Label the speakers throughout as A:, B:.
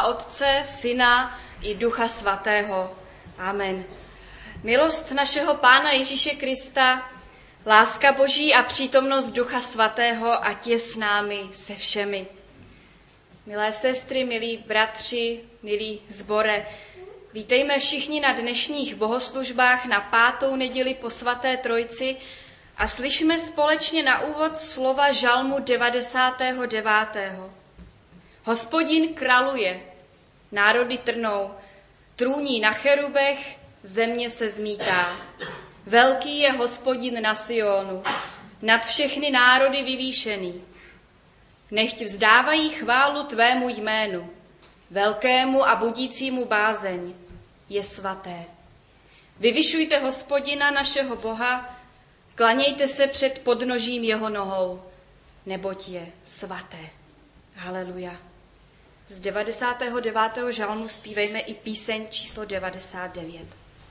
A: Otce, Syna i Ducha Svatého. Amen. Milost našeho Pána Ježíše Krista, láska Boží a přítomnost Ducha Svatého, ať je s námi se všemi. Milé sestry, milí bratři, milí sbore, vítejme všichni na dnešních bohoslužbách na 5. neděli po svaté Trojici a slyšíme společně na úvod slova žalmu 99. Hospodin kraluje, národy trnou, trůní na cherubech, země se zmítá. Velký je Hospodin na Sionu, nad všechny národy vyvýšený. Nechť vzdávají chválu tvému jménu, velkému a budícímu bázeň, je svaté. Vyvyšujte Hospodina našeho Boha, klanějte se před podnožím jeho nohou, neboť je svaté. Haleluja. Z 99. žalmu zpívejme i píseň číslo 99.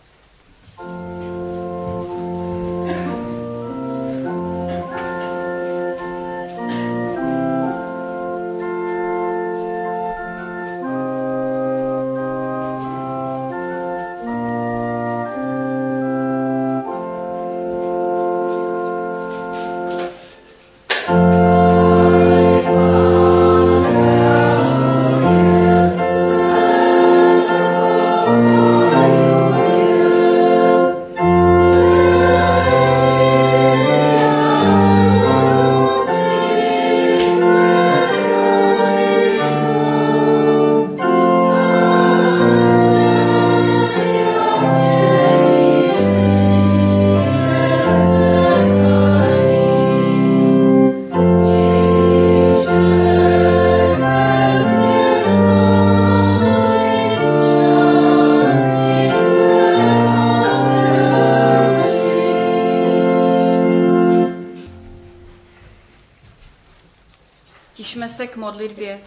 A: Stišme se k modlitbě.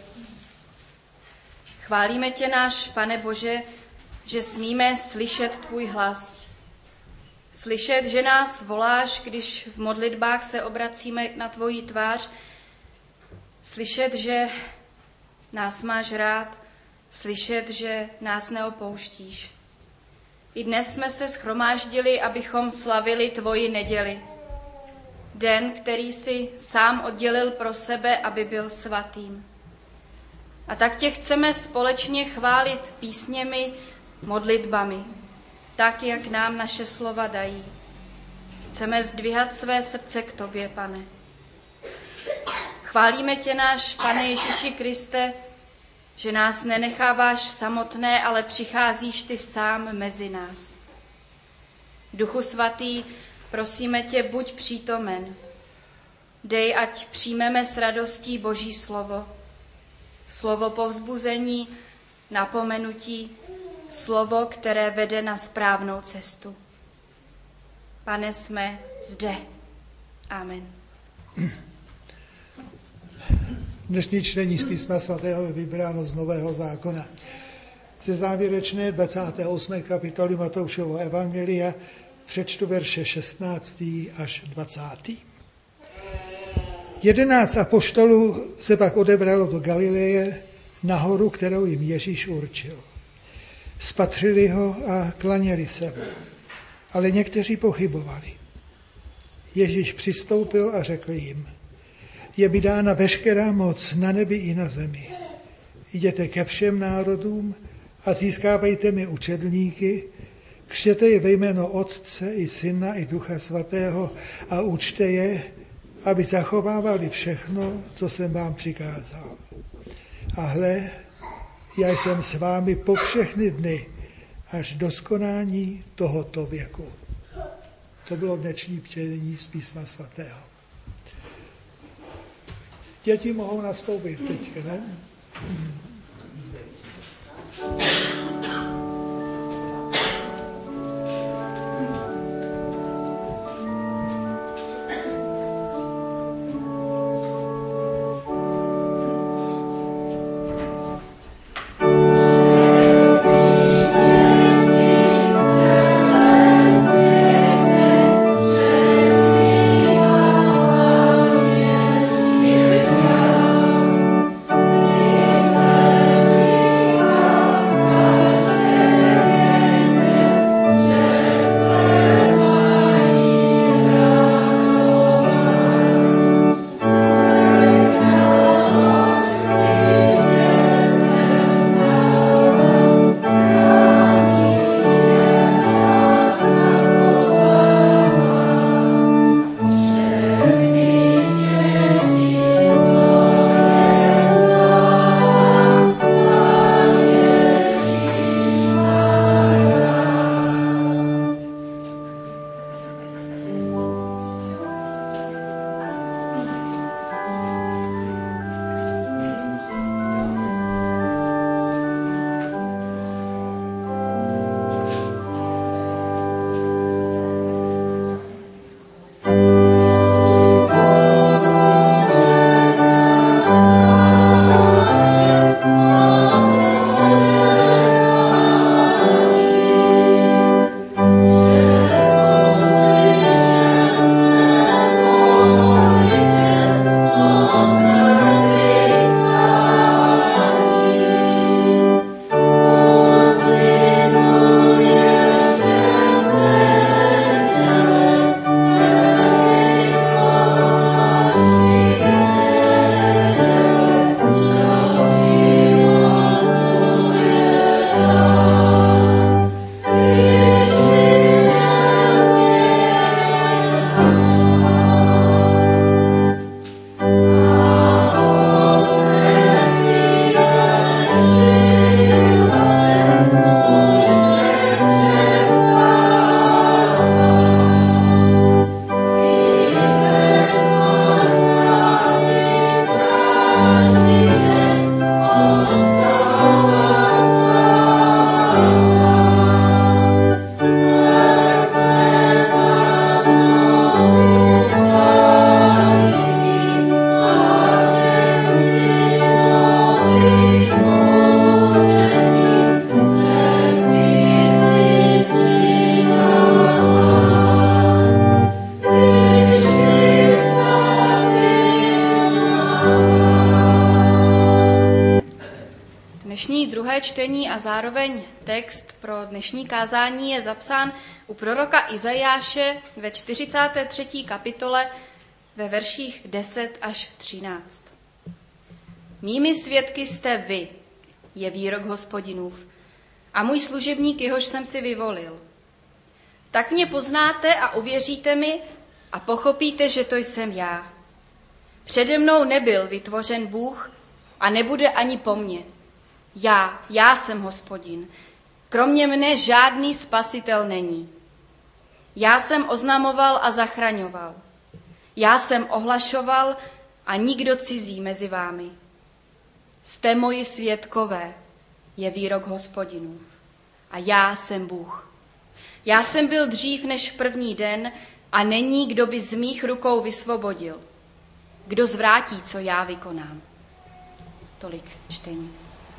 A: Chválíme tě, náš Pane Bože, že smíme slyšet tvůj hlas. Slyšet, že nás voláš, když v modlitbách se obracíme na tvoji tvář. Slyšet, že nás máš rád. Slyšet, že nás neopouštíš. I dnes jsme se shromáždili, abychom slavili tvoji neděli. Den, který jsi sám oddělil pro sebe, aby byl svatým. A tak tě chceme společně chválit písněmi, modlitbami, tak, jak nám naše slova dají. Chceme zdvihat své srdce k tobě, Pane. Chválíme tě, náš Pane Ježíši Kriste, že nás nenecháváš samotné, ale přicházíš ty sám mezi nás. Duchu Svatý, prosíme tě, buď přítomen. Dej, ať přijmeme s radostí Boží slovo. Slovo povzbuzení, napomenutí, slovo, které vede na správnou cestu. Pane, jsme zde. Amen.
B: Dnešní čtení z písma svatého je vybráno z Nového zákona. Ze závěrečné 28. kapitoly Matoušova evangelia přečtu verše 16. až 20. 11 apoštolů se pak odebralo do Galileje na horu, kterou jim Ježíš určil. Spatřili ho a klaněli se mu, ale někteří pochybovali. Ježíš přistoupil a řekl jim: Je mi dána veškerá moc na nebi i na zemi. Jděte ke všem národům a získávejte mi učedníky, křtěte je ve jméno Otce i Syna i Ducha Svatého a učte je, aby zachovávali všechno, co jsem vám přikázal. A hle, já jsem s vámi po všechny dny, až do skonání tohoto věku. To bylo dnešní čtení z písma svatého. Děti mohou nastoupit teď, ne?
C: Amen.
A: druhé čtení a zároveň text pro dnešní kázání je zapsán u proroka Izajáše ve 43. kapitole ve verších 10 až 13. Mými svědky jste vy, je výrok Hospodinův, a můj služebník, jehož jsem si vyvolil. Tak mě poznáte a uvěříte mi a pochopíte, že to jsem já. Přede mnou nebyl vytvořen Bůh a nebude ani po mně. Já jsem Hospodin. Kromě mne žádný spasitel není. Já jsem oznamoval a zachraňoval. Já jsem ohlašoval a nikdo cizí mezi vámi. Jste moji svědkové, je výrok Hospodinův. A já jsem Bůh. Já jsem byl dřív než první den a není, kdo by z mých rukou vysvobodil. Kdo zvrátí, co já vykonám. Tolik čtení.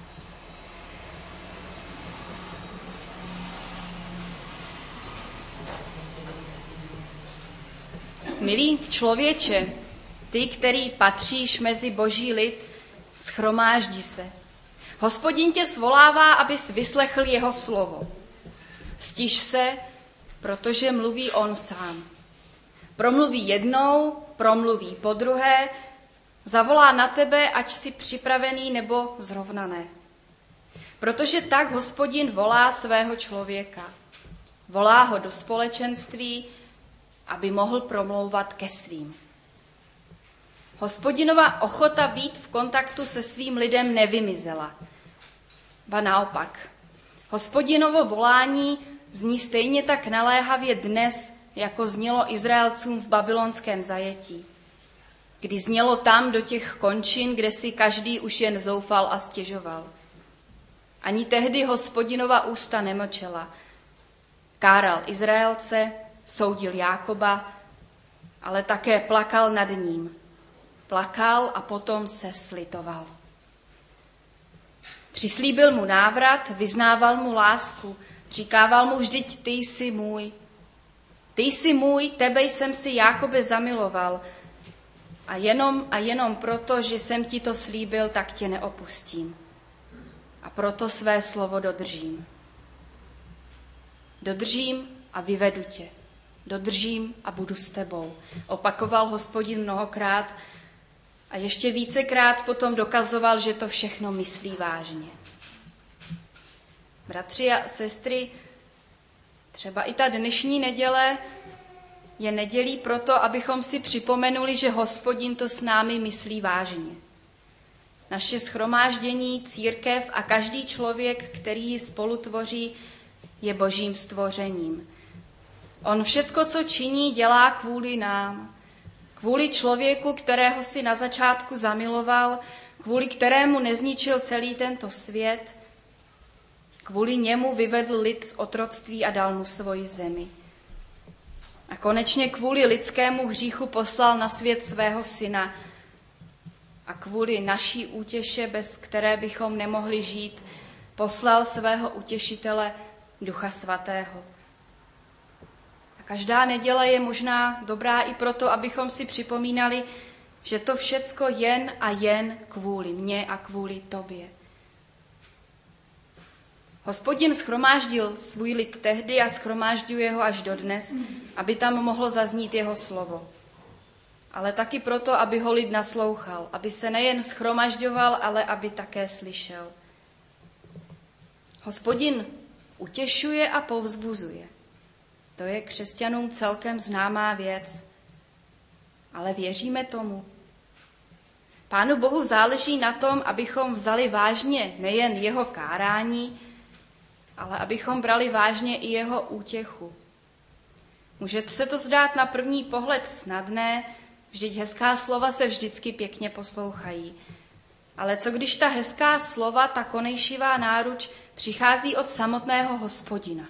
A: Milý člověče, ty, který patříš mezi boží lid, shromáždi se. Hospodin tě svolává, abys vyslechl jeho slovo. Stiž se, protože mluví on sám. Promluví jednou, promluví podruhé, zavolá na tebe, ať jsi připravený nebo zrovna ne. Protože tak Hospodin volá svého člověka. Volá ho do společenství, aby mohl promlouvat ke svým. Hospodinova ochota být v kontaktu se svým lidem nevymizela. Ba naopak, Hospodinovo volání zní stejně tak naléhavě dnes, jako znělo Izraelcům v babylonském zajetí. Kdy znělo tam do těch končin, kde si každý už jen zoufal a stěžoval. Ani tehdy Hospodinova ústa nemlčela. Káral Izraelce, soudil Jákoba, ale také plakal nad ním. Plakal a potom se slitoval. Přislíbil mu návrat, vyznával mu lásku, říkával mu vždyť ty jsi můj. Ty jsi můj, tebe jsem si Jákobe zamiloval a jenom proto, že jsem ti to slíbil, tak tě neopustím. A proto své slovo dodržím. Dodržím a vyvedu tě. Dodržím a budu s tebou. Opakoval Hospodin mnohokrát a ještě vícekrát potom dokazoval, že to všechno myslí vážně. Bratři a sestry, třeba i ta dnešní neděle je nedělí proto, abychom si připomenuli, že Hospodin to s námi myslí vážně. Naše shromáždění, církev a každý člověk, který ji spolutvoří, je božím stvořením. On všecko, co činí, dělá kvůli nám. Kvůli člověku, kterého si na začátku zamiloval, kvůli kterému nezničil celý tento svět, kvůli němu vyvedl lid z otroctví a dal mu svoji zemi. A konečně kvůli lidskému hříchu poslal na svět svého syna a kvůli naší útěše, bez které bychom nemohli žít, poslal svého utěšitele Ducha Svatého. A každá neděle je možná dobrá i proto, abychom si připomínali, že to všecko jen a jen kvůli mně a kvůli tobě. Hospodin shromáždil svůj lid tehdy a shromážďuje ho až dodnes, aby tam mohlo zaznít jeho slovo. Ale taky proto, aby ho lid naslouchal, aby se nejen shromažďoval, ale aby také slyšel. Hospodin utěšuje a povzbuzuje. To je křesťanům celkem známá věc. Ale věříme tomu? Pánu Bohu záleží na tom, abychom vzali vážně nejen jeho kárání, ale abychom brali vážně i jeho útěchu. Může se to zdát na první pohled snadné, vždyť hezká slova se vždycky pěkně poslouchají. Ale co když ta hezká slova, ta konejšivá náruč přichází od samotného Hospodina?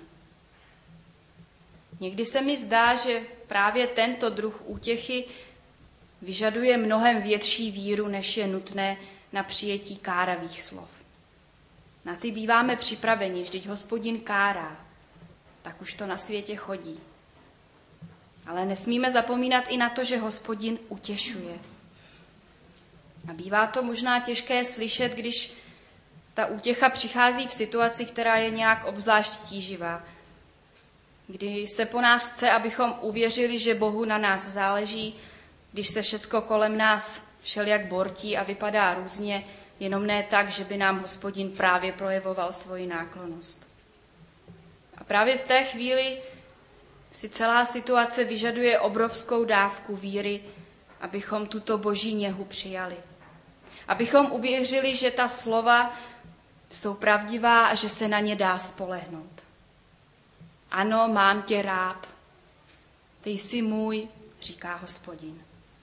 A: Někdy se mi zdá, že právě tento druh útěchy vyžaduje mnohem větší víru, než je nutné na přijetí káravých slov. Na ty býváme připraveni, vždyť Hospodin kárá, tak už to na světě chodí. Ale nesmíme zapomínat i na to, že Hospodin utěšuje. A bývá to možná těžké slyšet, když ta útěcha přichází v situaci, která je nějak obzvlášť tíživá. Kdy se po nás chce, abychom uvěřili, že Bohu na nás záleží, když se všecko kolem nás všelijak bortí a vypadá různě, jenom ne tak, že by nám Hospodin právě projevoval svoji náklonnost. A právě v té chvíli si celá situace vyžaduje obrovskou dávku víry, abychom tuto boží něhu přijali. Abychom uvěřili, že ta slova jsou pravdivá a že se na ně dá spolehnout. Ano, mám tě rád. Ty jsi můj, říká Hospodin.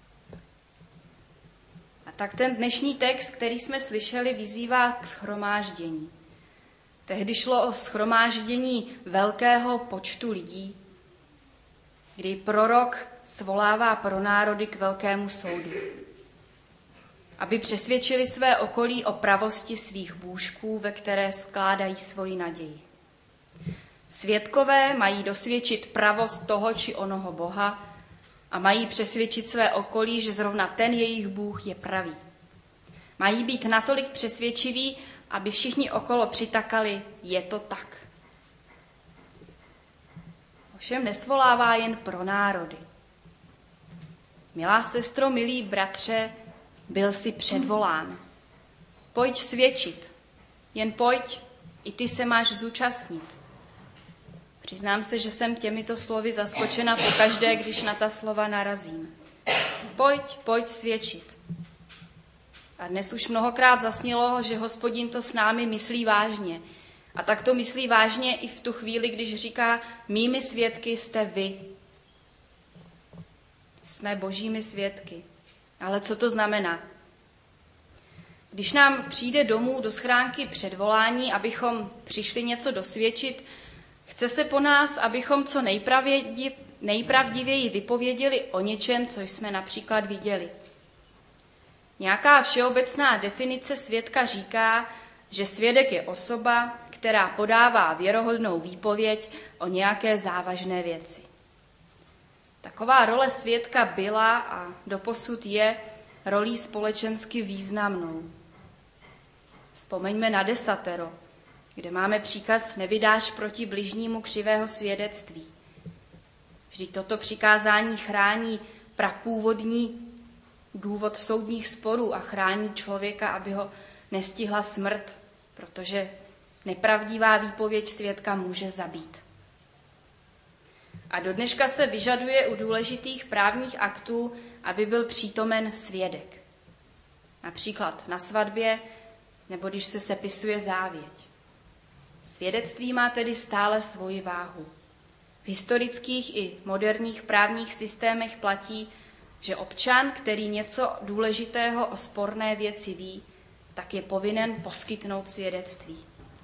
A: A tak ten dnešní text, který jsme slyšeli, vyzývá k shromáždění. Tehdy šlo o shromáždění velkého počtu lidí, kdy prorok svolává pro národy k velkému soudu, aby přesvědčili své okolí o pravosti svých bůžků, ve které skládají svoji naději. Svědkové mají dosvědčit pravost toho či onoho Boha a mají přesvědčit své okolí, že zrovna ten jejich Bůh je pravý. Mají být natolik přesvědčiví, aby všichni okolo přitakali, je to tak. Ovšem nesvolává jen pro národy. Milá sestro, milí bratře, byl jsi předvolán. Pojď svědčit, jen pojď, i ty se máš zúčastnit. Přiznám se, že jsem těmito slovy zaskočena pokaždé, když na ta slova narazím. Pojď svědčit. A dnes už mnohokrát zasnělo, že Hospodin to s námi myslí vážně. A tak to myslí vážně i v tu chvíli, když říká, mými svědky jste vy. Jsme božími svědky. Ale co to znamená? Když nám přijde domů do schránky předvolání, abychom přišli něco dosvědčit, chce se po nás, abychom co nejpravdivěji vypověděli o něčem, co jsme například viděli. Nějaká všeobecná definice svědka říká, že svědek je osoba, která podává věrohodnou výpověď o nějaké závažné věci. Taková role svědka byla a doposud je rolí společensky významnou. Vzpomeňme na desatero, kde máme příkaz nevydáš proti bližnímu křivého svědectví. Vždyť toto přikázání chrání prapůvodní důvod soudních sporů a chrání člověka, aby ho nestihla smrt, protože nepravdivá výpověď svědka může zabít. A do dneška se vyžaduje u důležitých právních aktů, aby byl přítomen svědek. Například na svatbě, nebo když se sepisuje závěť. Svědectví má tedy stále svoji váhu. V historických i moderních právních systémech platí, že občan, který něco důležitého o sporné věci ví, tak je povinen poskytnout svědectví.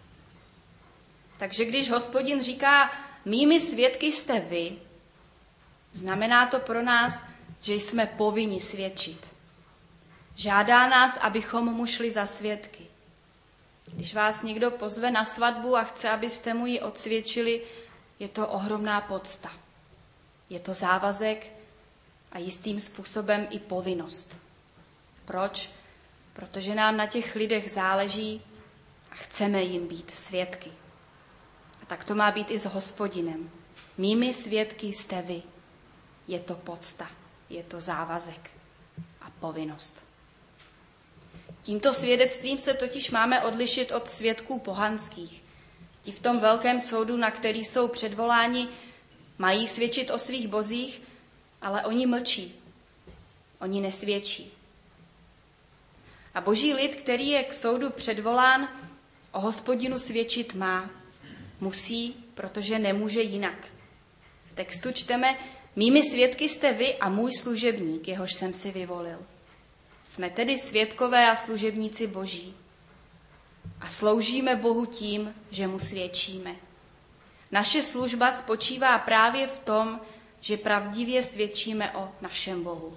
A: Takže když Hospodin říká, mými svědky jste vy, znamená to pro nás, že jsme povinni svědčit. Žádá nás, abychom mu šli za svědky. Když vás někdo pozve na svatbu a chce, abyste mu ji odsvědčili, je to ohromná podsta. Je to závazek a jistým způsobem i povinnost. Proč? Protože nám na těch lidech záleží a chceme jim být svědky. A tak to má být i s Hospodinem. Mými svědky jste vy. Je to podsta, je to závazek a povinnost. Tímto svědectvím se totiž máme odlišit od svědků pohanských. Ti v tom velkém soudu, na který jsou předvoláni, mají svědčit o svých bozích, ale oni mlčí. Oni nesvědčí. A boží lid, který je k soudu předvolán, o Hospodinu svědčit má. Musí, protože nemůže jinak. V textu čteme, mými svědky jste vy a můj služebník, jehož jsem si vyvolil. Jsme tedy svědkové a služebníci boží. A sloužíme Bohu tím, že mu svědčíme. Naše služba spočívá právě v tom, že pravdivě svědčíme o našem Bohu.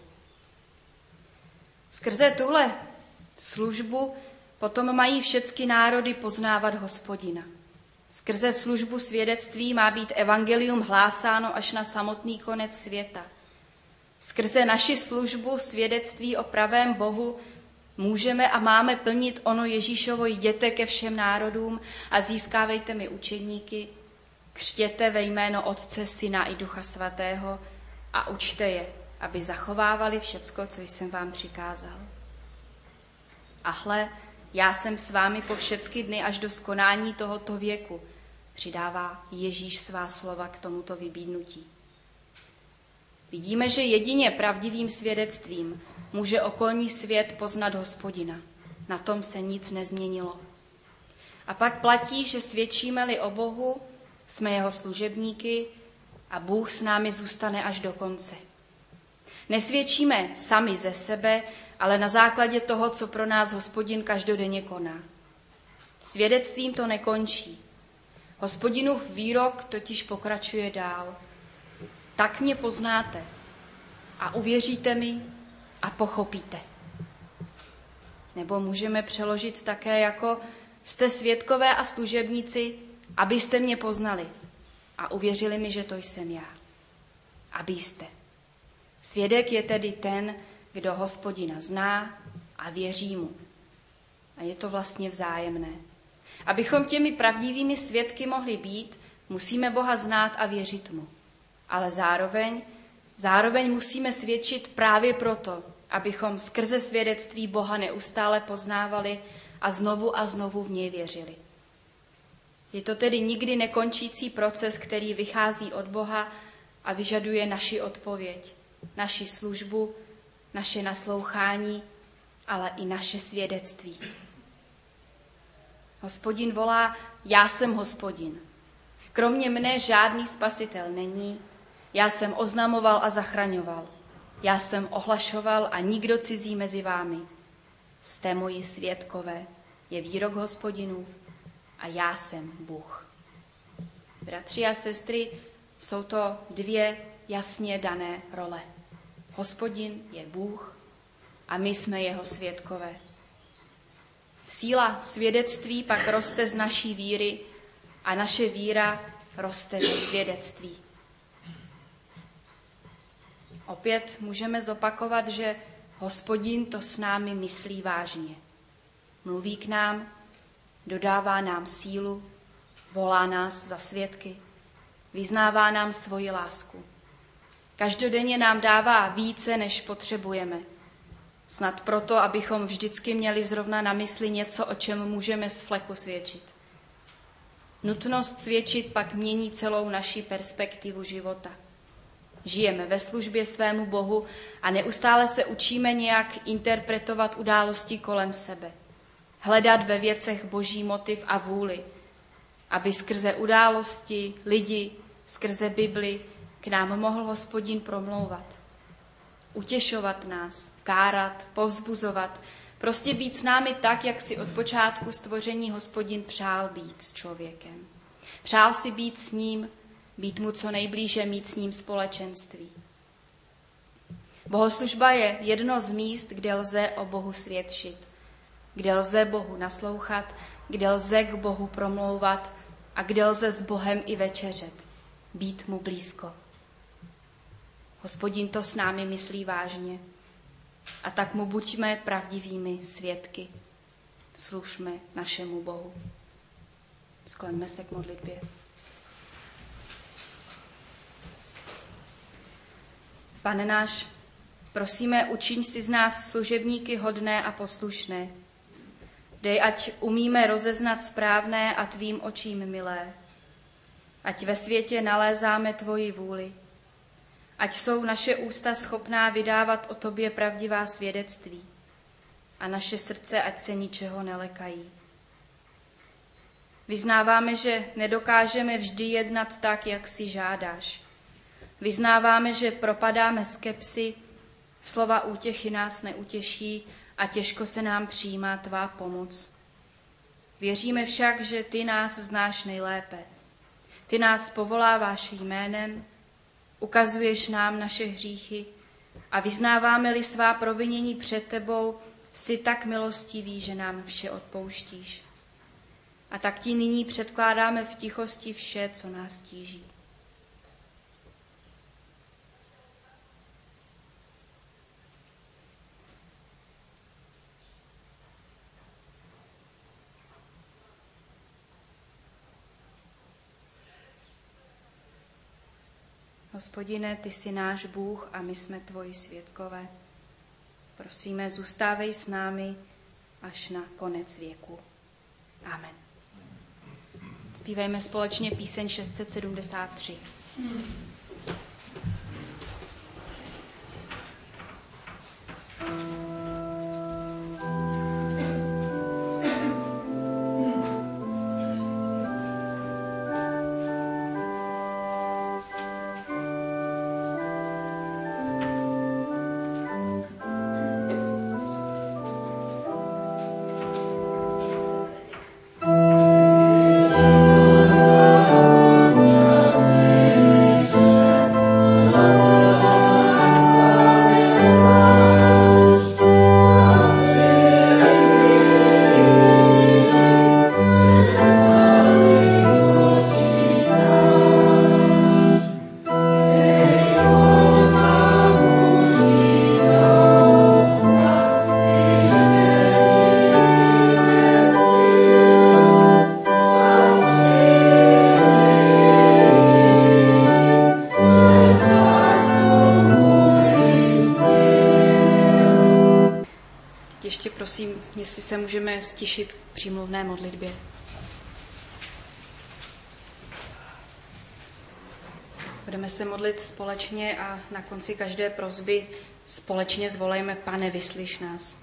A: Skrze tuhle službu potom mají všechny národy poznávat Hospodina. Skrze službu svědectví má být evangelium hlásáno až na samotný konec světa. Skrze naši službu svědectví o pravém Bohu Můžeme a máme plnit ono Ježíšovo jděte ke všem národům a získávejte mi učedníky, křtěte ve jméno Otce, Syna i Ducha Svatého a učte je, aby zachovávali všecko, co jsem vám přikázal. A hle, já jsem s vámi po všechny dny až do skonání tohoto věku, přidává Ježíš svá slova k tomuto vybídnutí. Vidíme, že jedině pravdivým svědectvím může okolní svět poznat Hospodina. Na tom se nic nezměnilo. A pak platí, že svědčíme-li o Bohu, jsme jeho služebníky a Bůh s námi zůstane až do konce. Nesvědčíme sami ze sebe, ale na základě toho, co pro nás Hospodin každodenně koná. Svědectvím to nekončí. Hospodinův výrok totiž pokračuje dál. Tak mě poznáte a uvěříte mi a pochopíte. Nebo můžeme přeložit také jako jste svědkové a služebníci, abyste mě poznali a uvěřili mi, že to jsem já. Abyste. Svědek je tedy ten, kdo Hospodina zná a věří mu. A je to vlastně vzájemné. Abychom těmi pravdivými svědky mohli být, musíme Boha znát a věřit mu. Ale zároveň musíme svědčit právě proto, abychom skrze svědectví Boha neustále poznávali a znovu v něj věřili. Je to tedy nikdy nekončící proces, který vychází od Boha a vyžaduje naši odpověď, naši službu, naše naslouchání, ale i naše svědectví. Hospodin volá, já jsem Hospodin. Kromě mne žádný spasitel není, já jsem oznamoval a zachraňoval. Já jsem ohlašoval a nikdo cizí mezi vámi. Jste moji svědkové, je výrok Hospodinův a já jsem Bůh. Bratři a sestry, jsou to dvě jasně dané role. Hospodin je Bůh a my jsme jeho svědkové. Síla svědectví pak roste z naší víry a naše víra roste ze svědectví. Opět můžeme zopakovat, že Hospodin to s námi myslí vážně. Mluví k nám, dodává nám sílu, volá nás za svědky, vyznává nám svoji lásku. Každodenně nám dává více, než potřebujeme. Snad proto, abychom vždycky měli zrovna na mysli něco, o čem můžeme z fleku svědčit. Nutnost svědčit pak mění celou naši perspektivu života. Žijeme ve službě svému Bohu a neustále se učíme nějak interpretovat události kolem sebe. Hledat ve věcech Boží motiv a vůli, aby skrze události, lidi, skrze Bibli k nám mohl Hospodin promlouvat. Utěšovat nás, kárat, povzbuzovat, prostě být s námi tak, jak si od počátku stvoření Hospodin přál být s člověkem. Přál si být s ním, být mu co nejblíže, mít s ním společenství. Bohoslužba je jedno z míst, kde lze o Bohu svědčit, kde lze Bohu naslouchat, kde lze k Bohu promlouvat a kde lze s Bohem i večeřet, být mu blízko. Hospodin to s námi myslí vážně a tak mu buďme pravdivými svědky. Služme našemu Bohu. Skloňme se k modlitbě. Pane náš, prosíme, učiň si z nás služebníky hodné a poslušné. Dej, ať umíme rozeznat správné a tvým očím milé. Ať ve světě nalézáme tvoji vůli. Ať jsou naše ústa schopná vydávat o tobě pravdivá svědectví a naše srdce ať se ničeho nelekají. Vyznáváme, že nedokážeme vždy jednat tak, jak si žádáš. Vyznáváme, že propadáme skepsi, slova útěchy nás neutěší a těžko se nám přijímá tvá pomoc. Věříme však, že ty nás znáš nejlépe. Ty nás povoláváš jménem, ukazuješ nám naše hříchy a vyznáváme-li svá provinění před tebou, jsi tak milostivý, že nám vše odpouštíš. A tak ti nyní předkládáme v tichosti vše, co nás tíží. Hospodine, ty jsi náš Bůh a my jsme tvoji svědkové. Prosíme, zůstávej s námi až na konec věku. Amen. Zpívejme společně píseň 673. Prosím, jestli se můžeme stišit k přímluvné modlitbě. Budeme se modlit společně a na konci každé prosby společně zvolejme: Pane, vyslyš nás.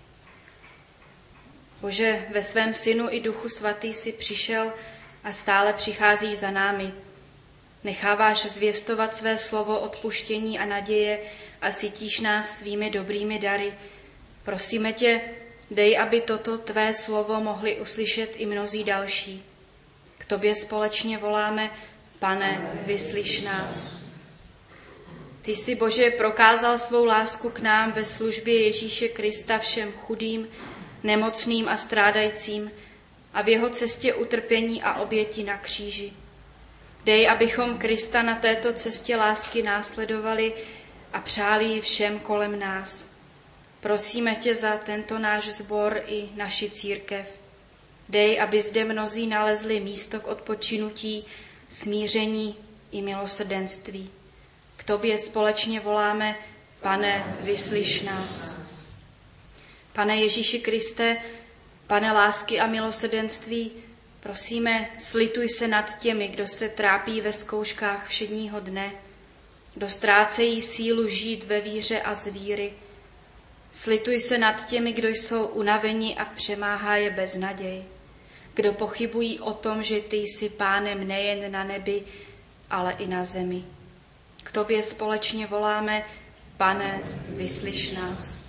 A: Bože, ve svém Synu i Duchu Svatý jsi přišel a stále přicházíš za námi. Necháváš zvěstovat své slovo odpuštění a naděje a sytíš nás svými dobrými dary. Prosíme tě, dej, aby toto tvé slovo mohli uslyšet i mnozí další. K tobě společně voláme: Pane, vyslyš nás. Ty jsi, Bože, prokázal svou lásku k nám ve službě Ježíše Krista všem chudým, nemocným a strádajícím a v jeho cestě utrpení a oběti na kříži. Dej, abychom Krista na této cestě lásky následovali a přáli ji všem kolem nás. Prosíme tě za tento náš sbor i naši církev. Dej, aby zde mnozí nalezli místo k odpočinutí, smíření i milosrdenství. K tobě společně voláme: Pane, vyslyš nás. Pane Ježíši Kriste, Pane lásky a milosrdenství, prosíme, slituj se nad těmi, kdo se trápí ve zkouškách všedního dne, kdo ztrácejí sílu žít ve víře a z víry. Slituj se nad těmi, kdo jsou unaveni a přemáhá je beznaděj, kdo pochybují o tom, že ty jsi Pánem nejen na nebi, ale i na zemi. K tobě společně voláme: Pane, vyslyš nás.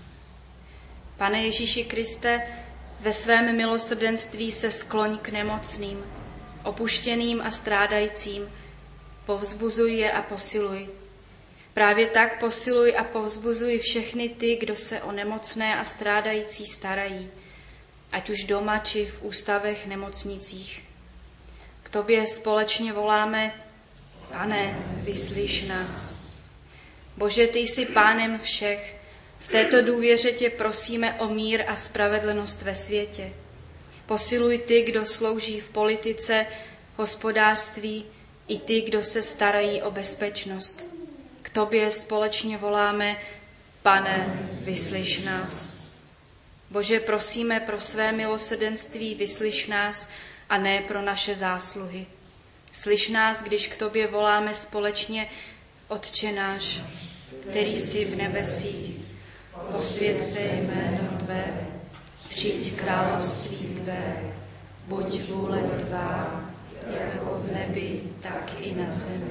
A: Pane Ježíši Kriste, ve svém milosrdenství se skloň k nemocným, opuštěným a strádajícím, povzbuzuj je a posiluj. Právě tak posiluj a povzbuzuj všechny ty, kdo se o nemocné a strádající starají, ať už doma či v ústavech nemocnicích. K tobě společně voláme: Pane, vyslyš nás. Bože, ty jsi Pánem všech. V této důvěře tě prosíme o mír a spravedlnost ve světě. Posiluj ty, kdo slouží v politice, hospodářství, i ty, kdo se starají o bezpečnost. K tobě společně voláme: Pane, vyslyš nás. Bože, prosíme pro své milosrdenství, vyslyš nás a ne pro naše zásluhy. Slyš nás, když k tobě voláme společně: Otče náš, který jsi v nebesích, posvěť se jméno tvé, přijď království tvé, buď vůle tvá, jako v nebi, tak i na zemi.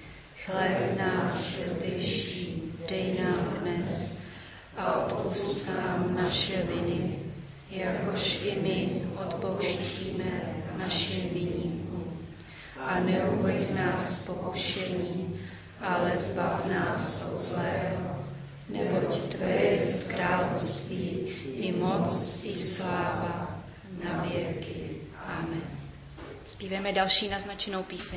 A: Chléb náš bezdejší dej nám dnes a odpusť nám naše viny, jakož i my odpouštíme našim viníkům. A neuveď nás v pokušení, ale zbav nás od zlého, neboť tvé jest království, i moc, i sláva na věky. Amen. Zpíváme další naznačenou píseň.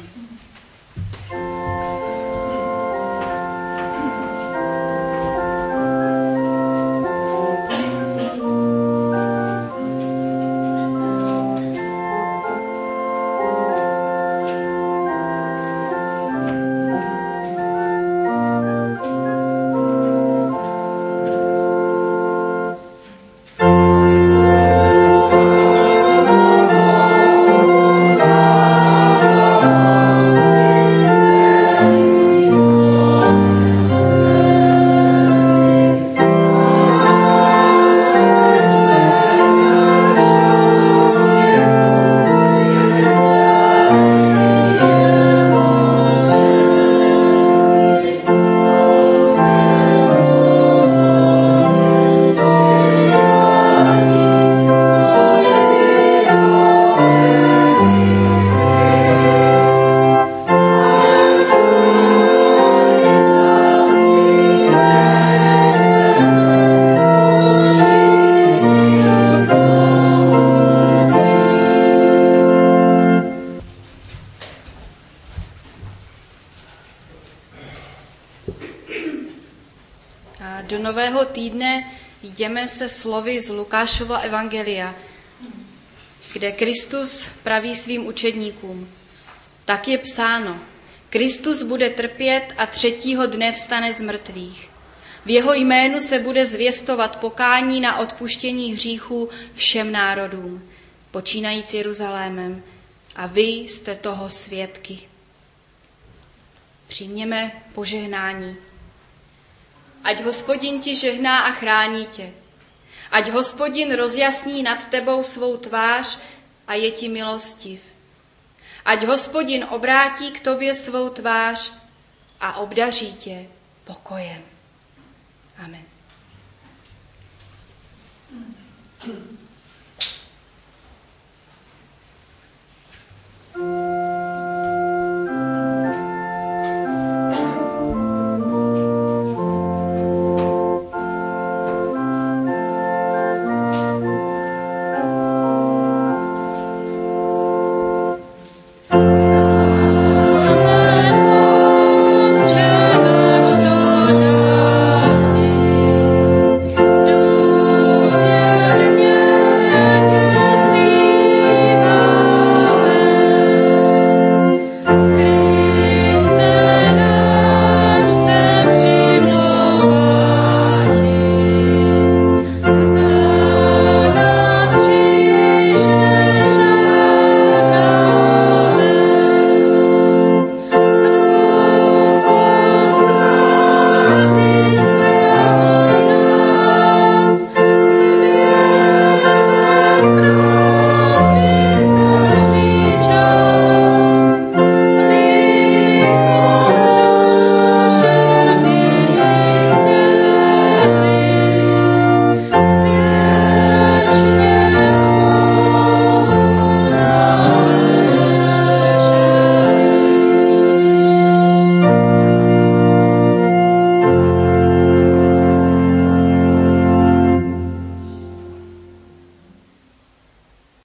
A: Hospodine, jdeme se slovy z Lukášova evangelia, kde Kristus praví svým učedníkům: tak je psáno, Kristus bude trpět a 3. dne vstane z mrtvých. V jeho jménu se bude zvěstovat pokání na odpuštění hříchů všem národům, počínajíc Jeruzalémem, a vy jste toho svědky. Přijměme požehnání. Ať Hospodin ti žehná a chrání tě. Ať Hospodin rozjasní nad tebou svou tvář a je ti milostiv. Ať Hospodin obrátí k tobě svou tvář a obdaří tě pokojem. Amen.